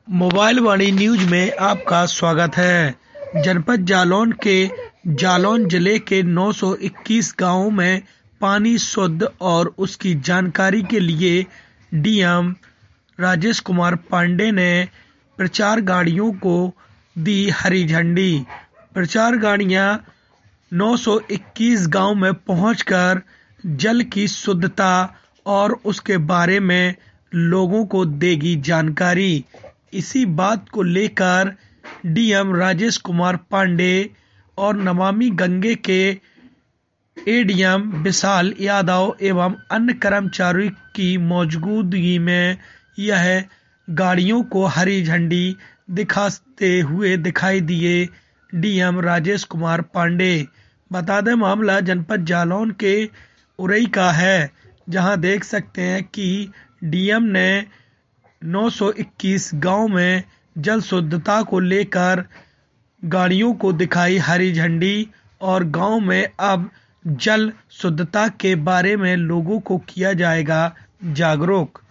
Mobile वाणी news में आपका स्वागत है। जनपद जालौन के जालौन जिले के 921 गांवों में पानी शुद्ध और उसकी जानकारी के लिए डीएम राजेश कुमार पांडे ने प्रचार गाड़ियों को दी हरी झंडी। प्रचार गाड़ियां 921 गांव में पहुंचकर जल की शुद्धता और उसके बारे में लोगों को देगी जानकारी। इसी बात को लेकर डीएम राजेश कुमार पांडे और नमामि गंगे के एडीएम विशाल यादव एवं अन्य कर्मचारियों की मौजूदगी में यह गाड़ियों को हरी झंडी दिखाते हुए दिखाई दिए डीएम राजेश कुमार पांडे। बता दें मामला जनपद जालौन के उरई का है, जहां देख सकते हैं कि डीएम ने 921 गांव में जल शुद्धता को लेकर गाड़ियों को दिखाई हरी झंडी और गांव में अब जल शुद्धता के बारे में लोगों को किया जाएगा जागरूक।